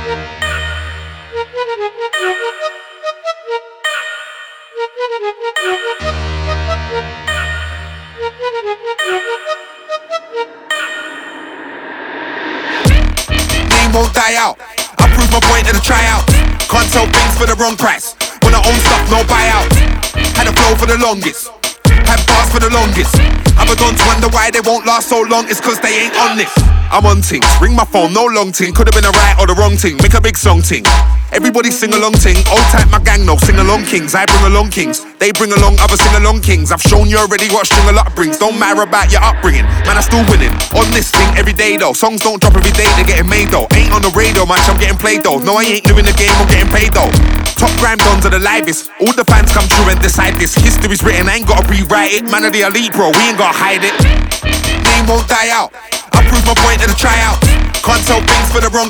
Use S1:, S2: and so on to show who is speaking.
S1: Won't die out. I prove my point in a tryout. Can't sell things for the wrong price. When I own stuff, no buyout. Had a flow for the longest. Had bars for the longest. Other dons wonder why they won't last so long. It's cause they ain't on this. I'm on things. Ring my phone, no long ting. Could've been a right or the wrong ting. Make a big song ting. Everybody sing along ting. Old type my gang no sing along kings. I bring along kings. They bring along other sing along kings. I've shown you already what string a lot brings. Don't matter about your upbringing. Man, I'm still winning. On this thing every day though. Songs don't drop every day, they're getting made though. Ain't on the radio much, I'm getting played though. No, I ain't doing the game, I'm getting paid though. Top grime dons are the livest. All the fans come true and decide this. History's written, I ain't gotta rewrite it. Man of the elite, bro, we ain't gotta hide it. Name won't die out. I prove my point in a tryout. Can't sell things for the wrong